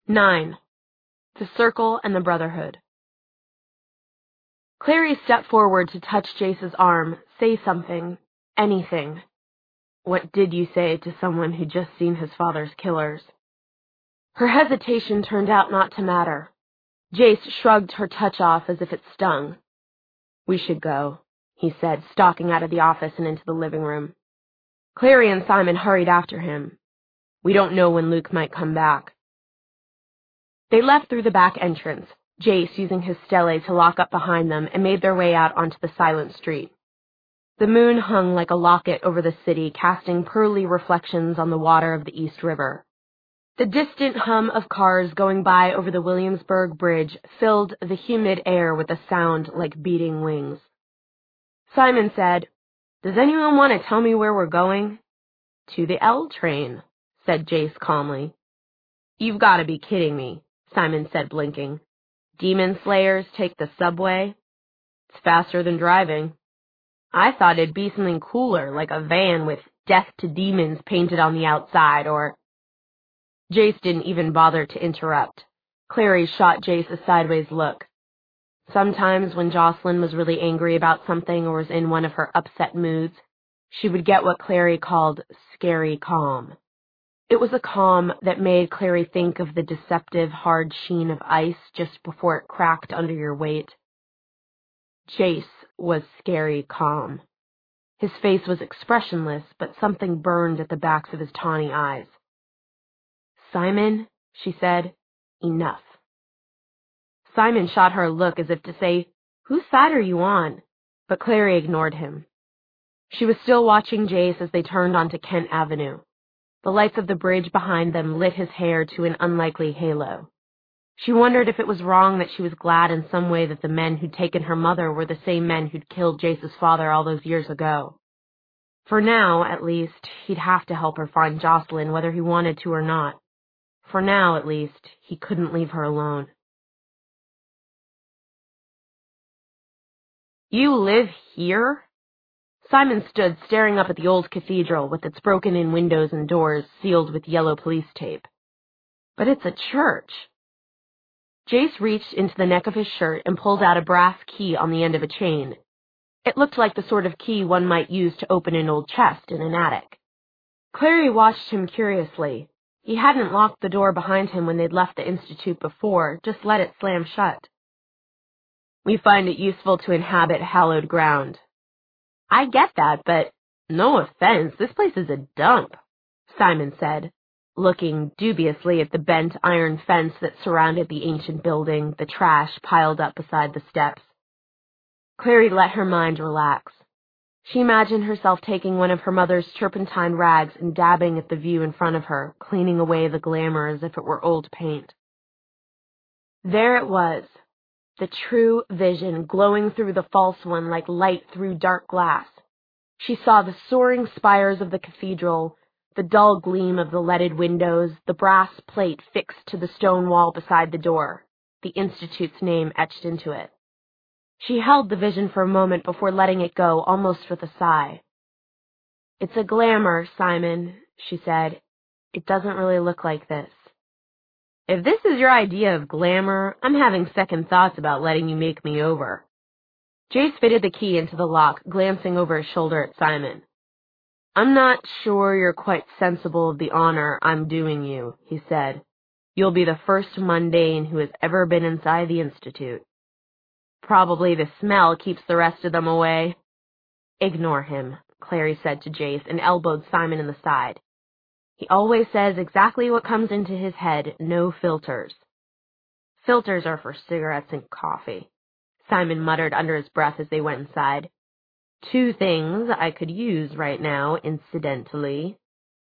9. The Circle and the Brotherhood. Clary stepped forward to touch Jace's arm, say something, anything. What did you say to someone who'd just seen his father's killers? Her hesitation turned out not to matter. Jace shrugged her touch off as if it stung. We should go, he said, stalking out of the office and into the living room. Clary and Simon hurried after him. We don't know when Luke might come back. They left through the back entrance, Jace using his stele to lock up behind them, and made their way out onto the silent street. The moon hung like a locket over the city, casting pearly reflections on the water of the East River. The distant hum of cars going by over the Williamsburg Bridge filled the humid air with a sound like beating wings. Simon said, Does anyone want to tell me where we're going? To the L train, said Jace calmly. You've got to be kidding me, Simon said, blinking. Demon Slayers take the subway? It's faster than driving. I thought it'd be something cooler, like a van with Death to Demons painted on the outside, or... Jace didn't even bother to interrupt. Clary shot Jace a sideways look. Sometimes when Jocelyn was really angry about something or was in one of her upset moods, she would get what Clary called scary calm. It was a calm that made Clary think of the deceptive hard sheen of ice just before it cracked under your weight. Jace was scary calm. His face was expressionless, but something burned at the backs of his tawny eyes. Simon, she said, enough. Simon shot her a look as if to say, Whose side are you on? But Clary ignored him. She was still watching Jace as they turned onto Kent Avenue. The lights of the bridge behind them lit his hair to an unlikely halo. She wondered if it was wrong that she was glad in some way that the men who'd taken her mother were the same men who'd killed Jace's father all those years ago. For now, at least, he'd have to help her find Jocelyn whether he wanted to or not. For now, at least, he couldn't leave her alone. You live here? Simon stood staring up at the old cathedral with its broken-in windows and doors sealed with yellow police tape. But it's a church. Jace reached into the neck of his shirt and pulled out a brass key on the end of a chain. It looked like the sort of key one might use to open an old chest in an attic. Clary watched him curiously. He hadn't locked the door behind him when they'd left the Institute before, just let it slam shut. We find it useful to inhabit hallowed ground. I get that, but no offense, this place is a dump, Simon said, looking dubiously at the bent iron fence that surrounded the ancient building, the trash piled up beside the steps. Clary let her mind relax. She imagined herself taking one of her mother's turpentine rags and dabbing at the view in front of her, cleaning away the glamour as if it were old paint. There it was, the true vision glowing through the false one like light through dark glass. She saw the soaring spires of the cathedral, the dull gleam of the leaded windows, the brass plate fixed to the stone wall beside the door, the Institute's name etched into it. She held the vision for a moment before letting it go, almost with a sigh. It's a glamour, Simon, she said. It doesn't really look like this. If this is your idea of glamour, I'm having second thoughts about letting you make me over. Jace fitted the key into the lock, glancing over his shoulder at Simon. I'm not sure you're quite sensible of the honor I'm doing you, he said. You'll be the first mundane who has ever been inside the Institute. Probably the smell keeps the rest of them away. Ignore him, Clary said to Jace and elbowed Simon in the side. He always says exactly what comes into his head, no filters. Filters are for cigarettes and coffee, Simon muttered under his breath as they went inside. 2 things I could use right now, incidentally.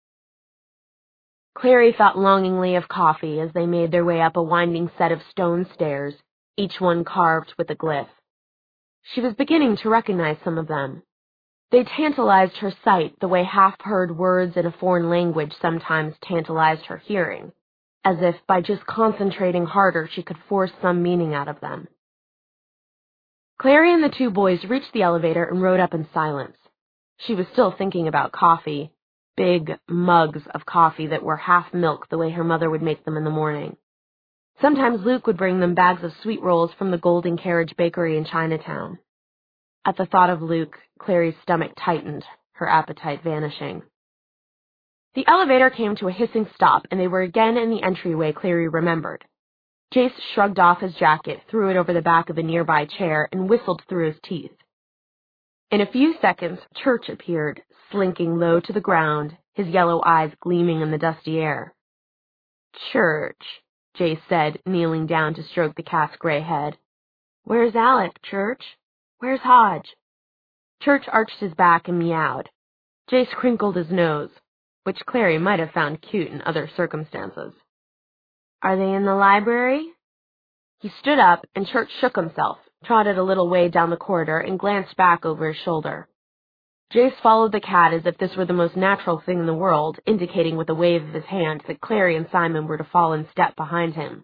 Clary thought longingly of coffee as they made their way up a winding set of stone stairs, each one carved with a glyph. She was beginning to recognize some of them. They tantalized her sight the way half-heard words in a foreign language sometimes tantalized her hearing, as if by just concentrating harder she could force some meaning out of them. Clary and the 2 boys reached the elevator and rode up in silence. She was still thinking about coffee, big mugs of coffee that were half milk the way her mother would make them in the morning. Sometimes Luke would bring them bags of sweet rolls from the Golden Carriage Bakery in Chinatown. At the thought of Luke, Clary's stomach tightened, her appetite vanishing. The elevator came to a hissing stop, and they were again in the entryway Clary remembered. Jace shrugged off his jacket, threw it over the back of a nearby chair, and whistled through his teeth. In a few seconds, Church appeared, slinking low to the ground, his yellow eyes gleaming in the dusty air. "Church," Jace said, kneeling down to stroke the cat's gray head. "Where's Alec, Church? Where's Hodge?" Church arched his back and meowed. Jace crinkled his nose, which Clary might have found cute in other circumstances. "Are they in the library?" He stood up, and Church shook himself, trotted a little way down the corridor, and glanced back over his shoulder. Jace followed the cat as if this were the most natural thing in the world, indicating with a wave of his hand that Clary and Simon were to fall in step behind him.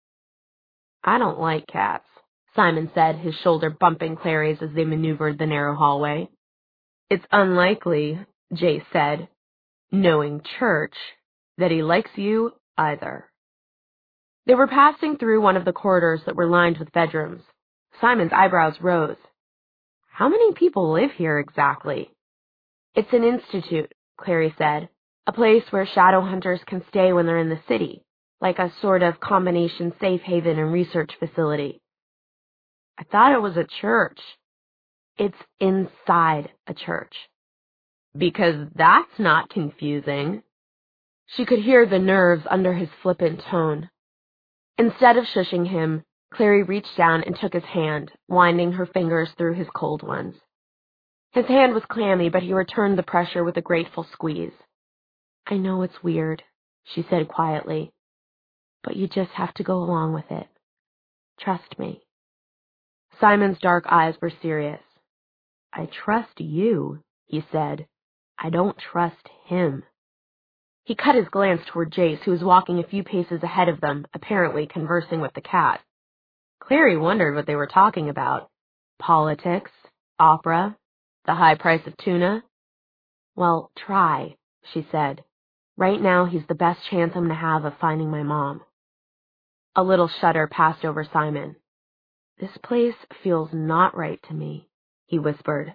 "I don't like cats," Simon said, his shoulder bumping Clary's as they maneuvered the narrow hallway. "It's unlikely," Jace said, knowing Church, "that he likes you either." They were passing through one of the corridors that were lined with bedrooms. Simon's eyebrows rose. "How many people live here exactly?" "It's an institute," Clary said, "a place where shadow hunters can stay when they're in the city, like a sort of combination safe haven and research facility." "I thought it was a church." "It's inside a church." "Because that's not confusing." She could hear the nerves under his flippant tone. Instead of shushing him, Clary reached down and took his hand, winding her fingers through his cold ones. His hand was clammy, but he returned the pressure with a grateful squeeze. "I know it's weird," she said quietly, "but you just have to go along with it. Trust me." Simon's dark eyes were serious. "I trust you," he said. "I don't trust him." He cut his glance toward Jace, who was walking a few paces ahead of them, apparently conversing with the cat. Clary wondered what they were talking about. Politics, opera, the high price of tuna. "Well, try," she said. "Right now he's the best chance I'm going to have of finding my mom." A little shudder passed over Simon. "This place feels not right to me," he whispered.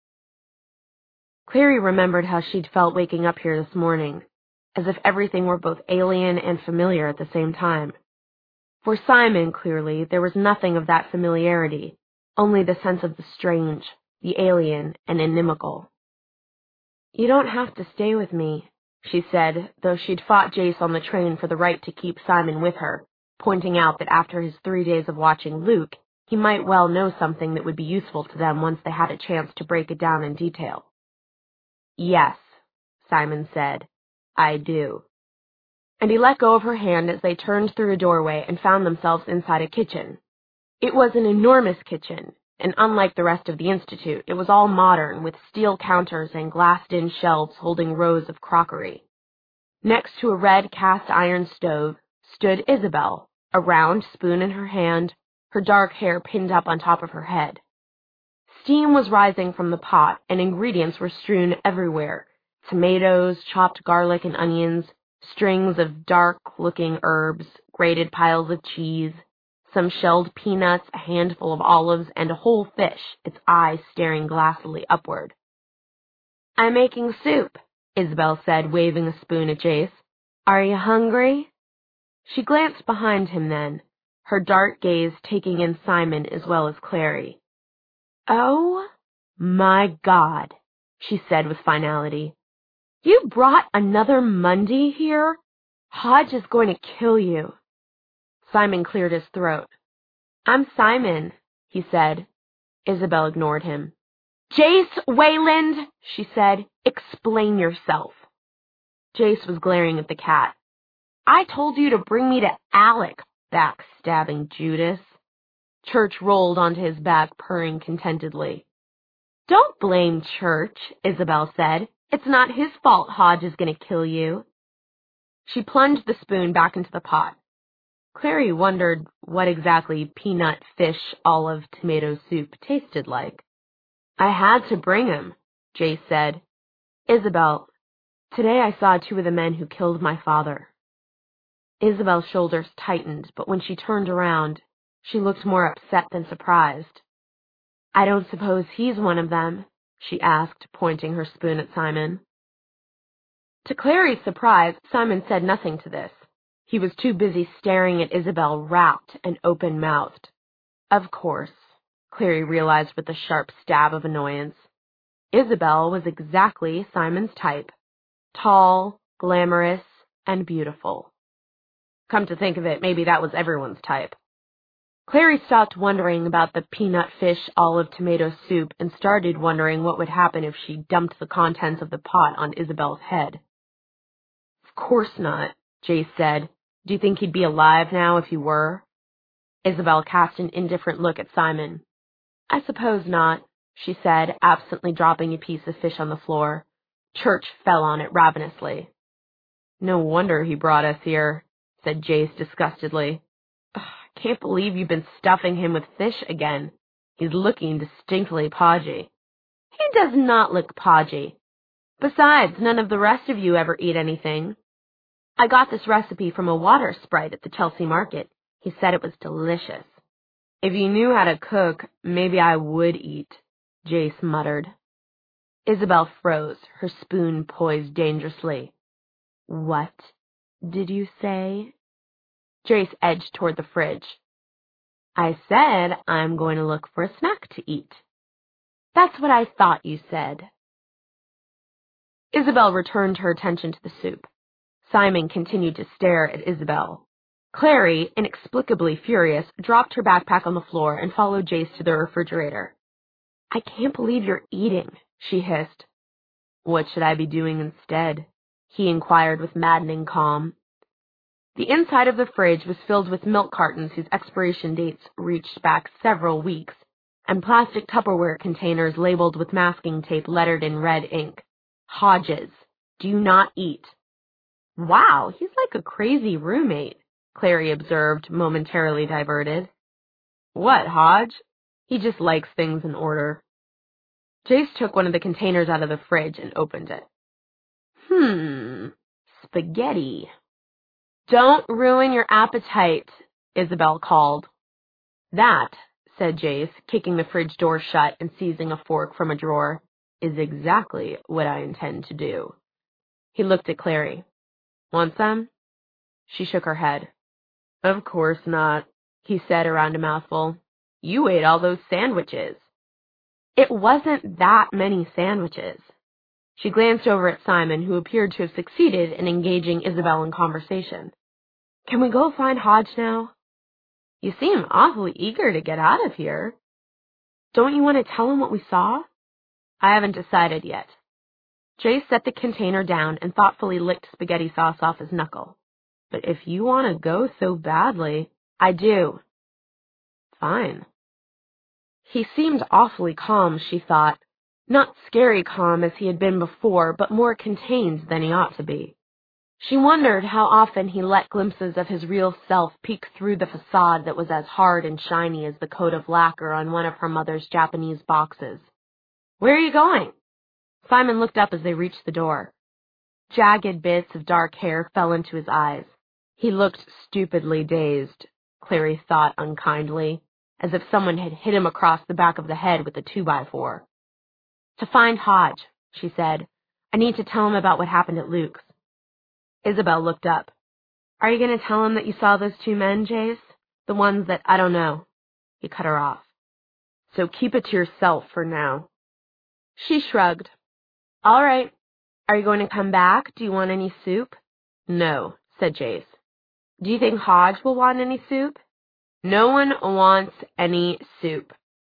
Clary remembered how she'd felt waking up here this morning, as if everything were both alien and familiar at the same time. For Simon, clearly, there was nothing of that familiarity, only the sense of the strange, the alien, and inimical. "You don't have to stay with me," she said, though she'd fought Jace on the train for the right to keep Simon with her, pointing out that after his 3 days of watching Luke, he might well know something that would be useful to them once they had a chance to break it down in detail. "Yes," Simon said, "I do." And he let go of her hand as they turned through a doorway and found themselves inside a kitchen. It was an enormous kitchen, and unlike the rest of the institute, it was all modern, with steel counters and glassed-in shelves holding rows of crockery. Next to a red cast-iron stove stood Isabel, a round spoon in her hand, her dark hair pinned up on top of her head. Steam was rising from the pot, and ingredients were strewn everywhere: tomatoes, chopped garlic and onions, strings of dark-looking herbs, grated piles of cheese, some shelled peanuts, a handful of olives, and a whole fish, its eyes staring glassily upward. "I'm making soup," Isabel said, waving a spoon at Jace. "Are you hungry?" She glanced behind him then, her dark gaze taking in Simon as well as Clary. "Oh, my God," she said with finality. "You brought another Mundy here? Hodge is going to kill you." Simon cleared his throat. "I'm Simon," he said. Isabel ignored him. "Jace Wayland," she said, "explain yourself." Jace was glaring at the cat. "I told you to bring me to Alec, backstabbing Judas." Church rolled onto his back, purring contentedly. "Don't blame Church," Isabel said. "It's not his fault Hodge is going to kill you." She plunged the spoon back into the pot. Clary wondered what exactly peanut, fish, olive, tomato soup tasted like. "I had to bring him," Jace said. "Isabel, today I saw 2 of the men who killed my father." Isabel's shoulders tightened, but when she turned around, she looked more upset than surprised. I don't suppose he's one of them, she asked, pointing her spoon at Simon. To Clary's surprise, Simon said nothing to this. He was too busy staring at Isabel, rapt and open-mouthed. Of course, Clary realized with a sharp stab of annoyance. Isabel was exactly Simon's type. Tall, glamorous, and beautiful. Come to think of it, maybe that was everyone's type. Clary stopped wondering about the peanut fish olive tomato soup and started wondering what would happen if she dumped the contents of the pot on Isabel's head. Of course not, Jace said. Do you think he'd be alive now if he were? Isabel cast an indifferent look at Simon. I suppose not, she said, absently dropping a piece of fish on the floor. Church fell on it ravenously. No wonder he brought us here, said Jace disgustedly. I can't believe you've been stuffing him with fish again. He's looking distinctly podgy. He does not look podgy. Besides, none of the rest of you ever eat anything. I got this recipe from a water sprite at the Chelsea market. He said it was delicious. If you knew how to cook, maybe I would eat, Jace muttered. Isabel froze, her spoon poised dangerously. What did you say? Jace edged toward the fridge. I said I'm going to look for a snack to eat. That's what I thought you said. Isabel returned her attention to the soup. Simon continued to stare at Isabel. Clary, inexplicably furious, dropped her backpack on the floor and followed Jace to the refrigerator. I can't believe you're eating, she hissed. What should I be doing instead? He inquired with maddening calm. The inside of the fridge was filled with milk cartons whose expiration dates reached back several weeks, and plastic Tupperware containers labeled with masking tape lettered in red ink. Hodges, do not eat. Wow, he's like a crazy roommate, Clary observed, momentarily diverted. What, Hodge? He just likes things in order. Jace took one of the containers out of the fridge and opened it. Spaghetti. Don't ruin your appetite, Isabel called. That, said Jace, kicking the fridge door shut and seizing a fork from a drawer, is exactly what I intend to do. He looked at Clary. Want some? She shook her head. Of course not, he said around a mouthful. You ate all those sandwiches. It wasn't that many sandwiches. She glanced over at Simon, who appeared to have succeeded in engaging Isabel in conversation. Can we go find Hodge now? You seem awfully eager to get out of here. Don't you want to tell him what we saw? I haven't decided yet. Jace set the container down and thoughtfully licked spaghetti sauce off his knuckle. But if you want to go so badly, I do. Fine. He seemed awfully calm, she thought. Not scary calm as he had been before, but more contained than he ought to be. She wondered how often he let glimpses of his real self peek through the facade that was as hard and shiny as the coat of lacquer on one of her mother's Japanese boxes. Where are you going? Simon looked up as they reached the door. Jagged bits of dark hair fell into his eyes. He looked stupidly dazed, Clary thought unkindly, as if someone had hit him across the back of the head with a 2x4. To find Hodge, she said. I need to tell him about what happened at Luke's. Isabel looked up. Are you going to tell him that you saw those two men, Jace? The ones that I don't know. He cut her off. So keep it to yourself for now. She shrugged. All right. Are you going to come back? Do you want any soup? No, said Jace. Do you think Hodge will want any soup? No one wants any soup.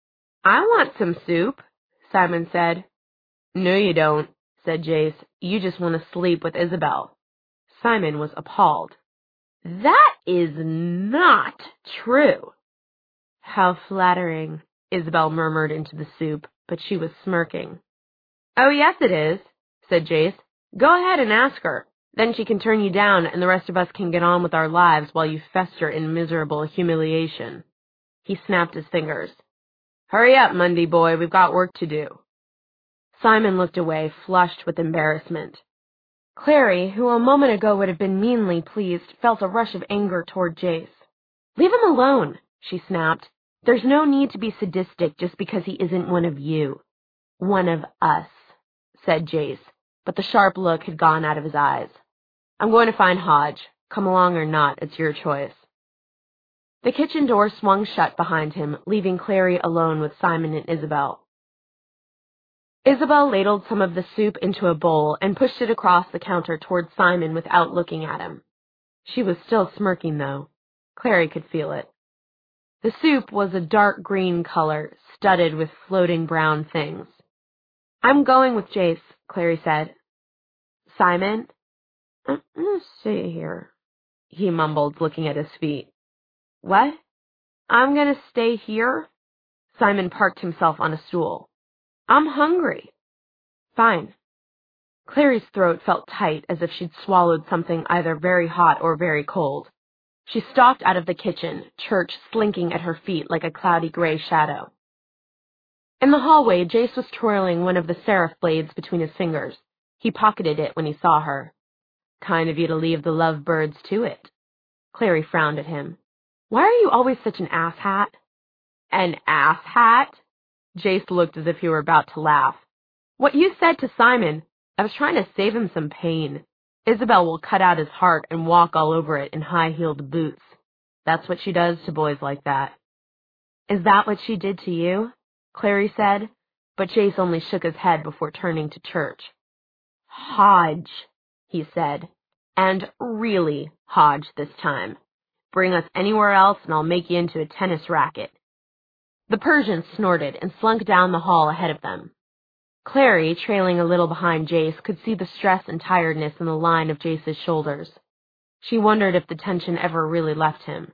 I want some soup, Simon said. No, you don't, said Jace. You just want to sleep with Isabel. Simon was appalled. That is not true. How flattering, Isabel murmured into the soup, but she was smirking. Oh, yes, it is, said Jace. Go ahead and ask her. Then she can turn you down, and the rest of us can get on with our lives while you fester in miserable humiliation. He snapped his fingers. Hurry up, Mundy boy, we've got work to do. Simon looked away, flushed with embarrassment. Clary, who a moment ago would have been meanly pleased, felt a rush of anger toward Jace. "Leave him alone," she snapped. "There's no need to be sadistic just because he isn't one of you." "One of us," said Jace, but the sharp look had gone out of his eyes. "I'm going to find Hodge. Come along or not, it's your choice." The kitchen door swung shut behind him, leaving Clary alone with Simon and Isabel. Isabel ladled some of the soup into a bowl and pushed it across the counter toward Simon without looking at him. She was still smirking, though. Clary could feel it. The soup was a dark green color, studded with floating brown things. "I'm going with Jace," Clary said. "Simon?" "I'm gonna stay here," he mumbled, looking at his feet. "What?" "I'm gonna stay here?" Simon parked himself on a stool. "I'm hungry." "Fine." Clary's throat felt tight, as if she'd swallowed something either very hot or very cold. She stalked out of the kitchen, Church slinking at her feet like a cloudy gray shadow. In the hallway, Jace was twirling one of the seraph blades between his fingers. He pocketed it when he saw her. "Kind of you to leave the lovebirds to it." Clary frowned at him. "Why are you always such an asshat?" "An asshat?" Jace looked as if he were about to laugh. "What you said to Simon, I was trying to save him some pain. Isabel will cut out his heart and walk all over it in high-heeled boots. That's what she does to boys like that." "Is that what she did to you?" Clary said, but Jace only shook his head before turning to Church. "Hodge," he said, "and really Hodge this time. Bring us anywhere else and I'll make you into a tennis racket." The Persian snorted and slunk down the hall ahead of them. Clary, trailing a little behind Jace, could see the stress and tiredness in the line of Jace's shoulders. She wondered if the tension ever really left him.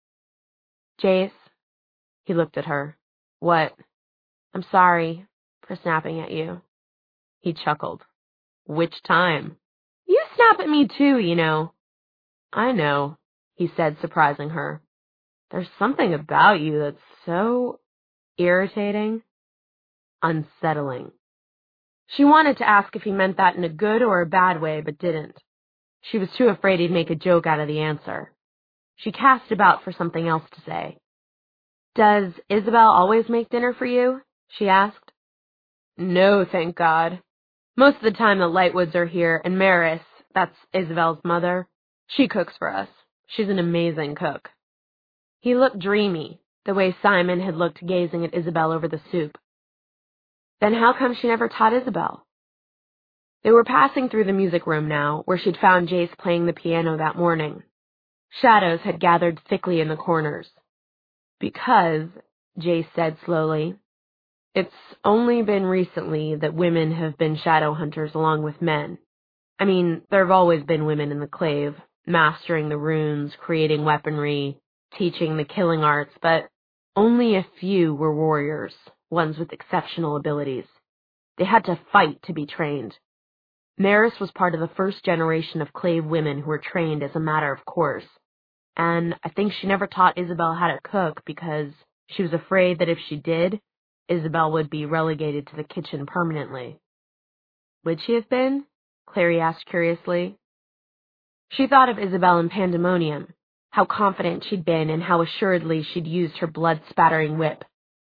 "Jace?" He looked at her. "What?" "I'm sorry for snapping at you." He chuckled. "Which time?" "You snap at me too, you know." "I know," he said, surprising her. "There's something about you that's so irritating, unsettling." She wanted to ask if he meant that in a good or a bad way, but didn't. She was too afraid he'd make a joke out of the answer. She cast about for something else to say. "Does Isabel always make dinner for you?" she asked. "No, thank God. Most of the time the Lightwoods are here, and Maris, that's Isabel's mother, she cooks for us. She's an amazing cook." He looked dreamy, the way Simon had looked gazing at Isabel over the soup. "Then how come she never taught Isabel?" They were passing through the music room now, where she'd found Jace playing the piano that morning. Shadows had gathered thickly in the corners. "Because," Jace said slowly, "it's only been recently that women have been shadow hunters along with men. I mean, there have always been women in the Clave, mastering the runes, creating weaponry, teaching the killing arts, but only a few were warriors, ones with exceptional abilities. They had to fight to be trained. Maris was part of the first generation of Clave women who were trained as a matter of course, and I think she never taught Isabel how to cook because she was afraid that if she did, Isabel would be relegated to the kitchen permanently." "Would she have been?" Clary asked curiously. She thought of Isabel in Pandemonium, how confident she'd been and how assuredly she'd used her blood-spattering whip.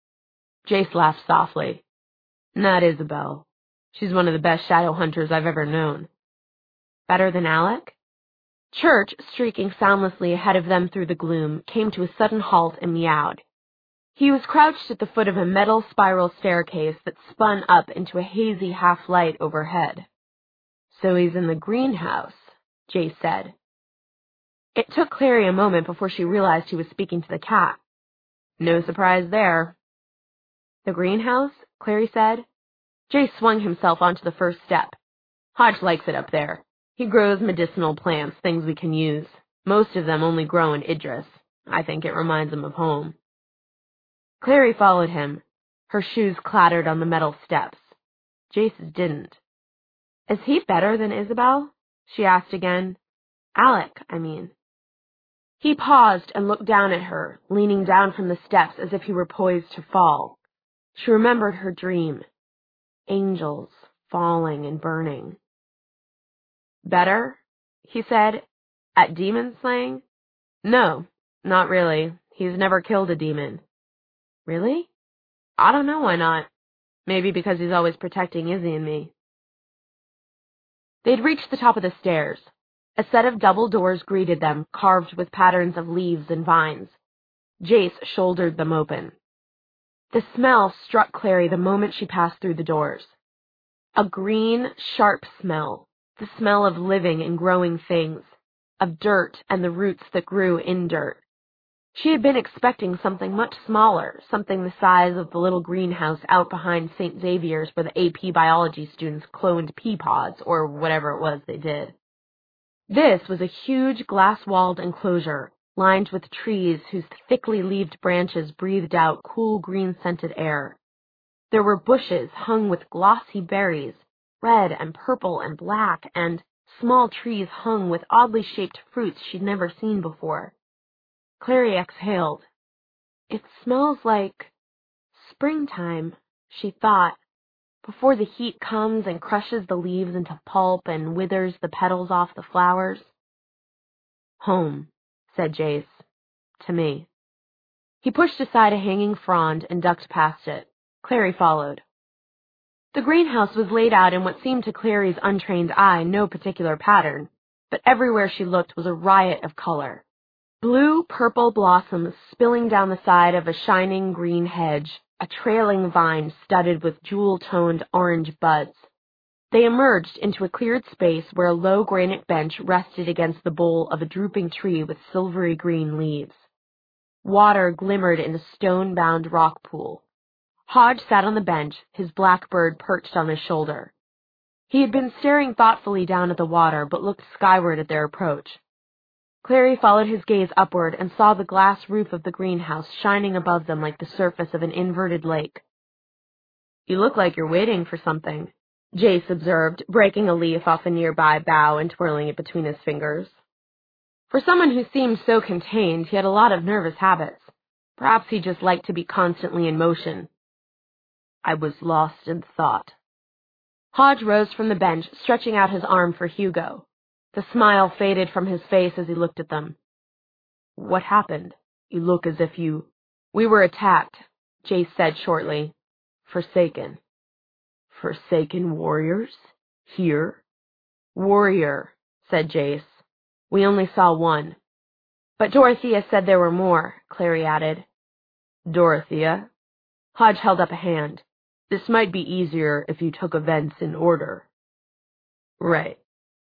Jace laughed softly. "Not Isabel. She's one of the best shadow hunters I've ever known." "Better than Alec?" Church, streaking soundlessly ahead of them through the gloom, came to a sudden halt and meowed. He was crouched at the foot of a metal spiral staircase that spun up into a hazy half-light overhead. "So he's in the greenhouse," Jace said. It took Clary a moment before she realized he was speaking to the cat. "No surprise there." "The greenhouse?" Clary said. Jace swung himself onto the first step. "Hodge likes it up there. He grows medicinal plants, things we can use. Most of them only grow in Idris. I think it reminds him of home." Clary followed him. Her shoes clattered on the metal steps. Jace's didn't. "Is he better than Isabel?" she asked again. "Alec, I mean." He paused and looked down at her, leaning down from the steps as if he were poised to fall. She remembered her dream. Angels falling and burning. Better? He said. At demon slaying? No, not really. He's never killed a demon. Really? I don't know why not. Maybe because he's always protecting Izzy and me. They'd reached the top of the stairs. A set of double doors greeted them, carved with patterns of leaves and vines. Jace shouldered them open. The smell struck Clary the moment she passed through the doors. A green, sharp smell, the smell of living and growing things, of dirt and the roots that grew in dirt. She had been expecting something much smaller, something the size of the little greenhouse out behind St. Xavier's where the AP biology students cloned pea pods, or whatever it was they did. This was a huge glass-walled enclosure, lined with trees whose thickly leaved branches breathed out cool green-scented air. There were bushes hung with glossy berries, red and purple and black, and small trees hung with oddly shaped fruits she'd never seen before. Clary exhaled. It smells like springtime, she thought, before the heat comes and crushes the leaves into pulp and withers the petals off the flowers. Home, said Jace, to me. He pushed aside a hanging frond and ducked past it. Clary followed. The greenhouse was laid out in what seemed to Clary's untrained eye no particular pattern, but everywhere she looked was a riot of color. Blue, purple blossoms spilling down the side of a shining green hedge, a trailing vine studded with jewel-toned orange buds. They emerged into a cleared space where a low granite bench rested against the bole of a drooping tree with silvery green leaves. Water glimmered in a stone-bound rock pool. Hodge sat on the bench, his blackbird perched on his shoulder. He had been staring thoughtfully down at the water, but looked skyward at their approach. Clary followed his gaze upward and saw the glass roof of the greenhouse shining above them like the surface of an inverted lake. You look like you're waiting for something, Jace observed, breaking a leaf off a nearby bough and twirling it between his fingers. For someone who seemed so contained, he had a lot of nervous habits. Perhaps he just liked to be constantly in motion. I was lost in thought. Hodge rose from the bench, stretching out his arm for Hugo. The smile faded from his face as he looked at them. What happened? You look as if you... We were attacked, Jace said shortly. Forsaken. Forsaken warriors? Here? Warrior, said Jace. We only saw one. But Dorothea said there were more, Clary added. Dorothea? Hodge held up a hand. This might be easier if you took events in order. Right.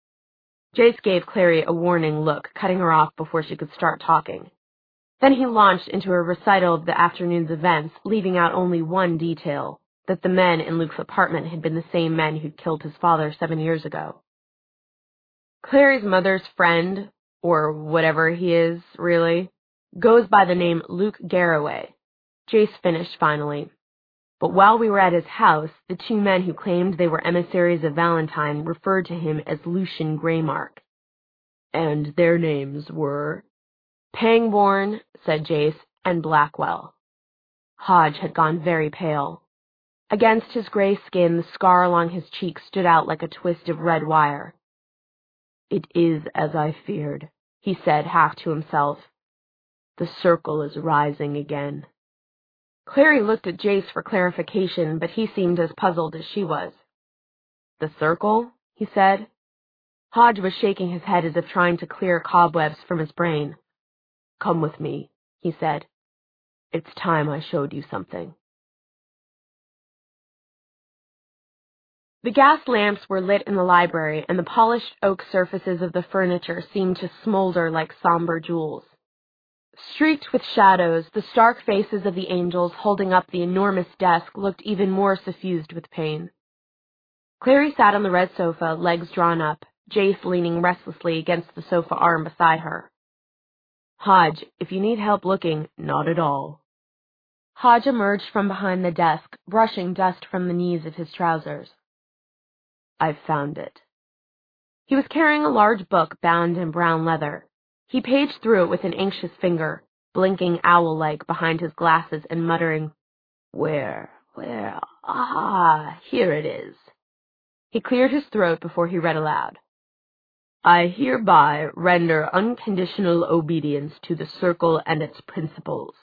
Jace gave Clary a warning look, cutting her off before she could start talking. Then he launched into a recital of the afternoon's events, leaving out only one detail, that the men in Luke's apartment had been the same men who'd killed his father 7 years ago. Clary's mother's friend, or whatever he is, really, goes by the name Luke Garraway. Jace finished finally. But while we were at his house, the 2 men who claimed they were emissaries of Valentine referred to him as Lucian Greymark. And their names were... Pangborn, said Jace, and Blackwell. Hodge had gone very pale. Against his gray skin, the scar along his cheek stood out like a twist of red wire. It is as I feared, he said half to himself. The circle is rising again. Clary looked at Jace for clarification, but he seemed as puzzled as she was. The circle? He said. Hodge was shaking his head as if trying to clear cobwebs from his brain. Come with me, he said. It's time I showed you something. The gas lamps were lit in the library, and the polished oak surfaces of the furniture seemed to smolder like somber jewels. Streaked with shadows, the stark faces of the angels holding up the enormous desk looked even more suffused with pain. Clary sat on the red sofa, legs drawn up, Jace leaning restlessly against the sofa arm beside her. Hodge, if you need help looking, not at all. Hodge emerged from behind the desk, brushing dust from the knees of his trousers. I've found it. He was carrying a large book bound in brown leather. He paged through it with an anxious finger, blinking owl-like behind his glasses and muttering, Where? Ah, here it is. He cleared his throat before he read aloud. I hereby render unconditional obedience to the Circle and its principles.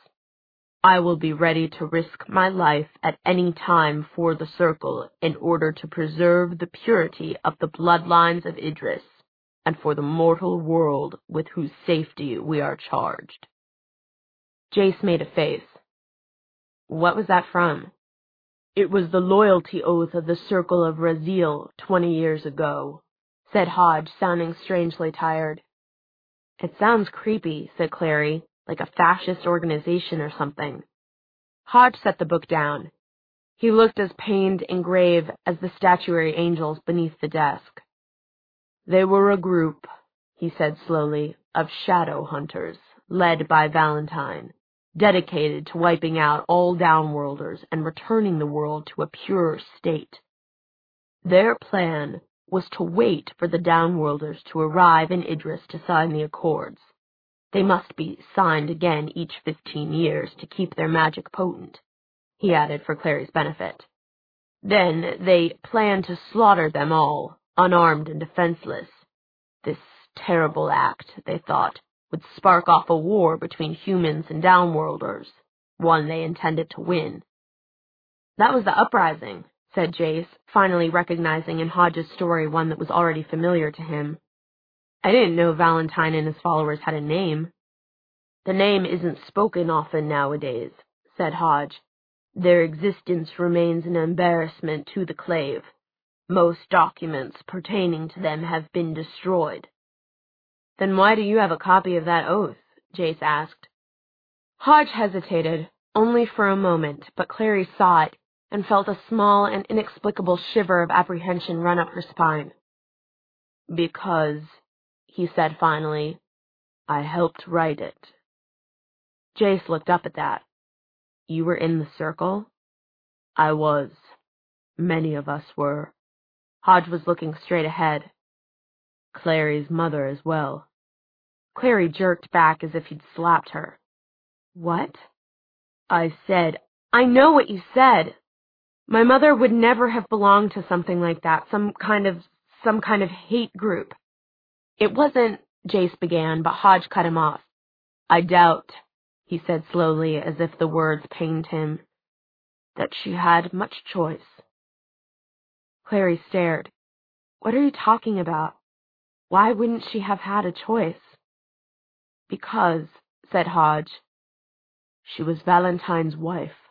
I will be ready to risk my life at any time for the Circle in order to preserve the purity of the bloodlines of Idris and for the mortal world with whose safety we are charged. Jace made a face. What was that from? It was the loyalty oath of the Circle of Razil 20 years ago, said Hodge, sounding strangely tired. It sounds creepy, said Clary, like a fascist organization or something. Hodge set the book down. He looked as pained and grave as the statuary angels beneath the desk. They were a group, he said slowly, of shadow hunters, led by Valentine, dedicated to wiping out all downworlders and returning the world to a pure state. Their plan was to wait for the downworlders to arrive in Idris to sign the accords. They must be signed again each 15 years to keep their magic potent, he added for Clary's benefit. Then they planned to slaughter them all, unarmed and defenseless. This terrible act, they thought, would spark off a war between humans and downworlders, one they intended to win. That was the uprising, said Jace, finally recognizing in Hodge's story one that was already familiar to him. I didn't know Valentine and his followers had a name. The name isn't spoken often nowadays, said Hodge. Their existence remains an embarrassment to the Clave. Most documents pertaining to them have been destroyed. Then why do you have a copy of that oath? Jace asked. Hodge hesitated, only for a moment, but Clary saw it and felt a small and inexplicable shiver of apprehension run up her spine. Because, he said finally, I helped write it. Jace looked up at that. You were in the Circle? I was. Many of us were. Hodge was looking straight ahead. Clary's mother as well. Clary jerked back as if he'd slapped her. What? I said, I know what you said. My mother would never have belonged to something like that, some kind of hate group. It wasn't, Jace began, but Hodge cut him off. I doubt, he said slowly, as if the words pained him, that she had much choice. Clary stared. What are you talking about? Why wouldn't she have had a choice? Because, said Hodge, she was Valentine's wife.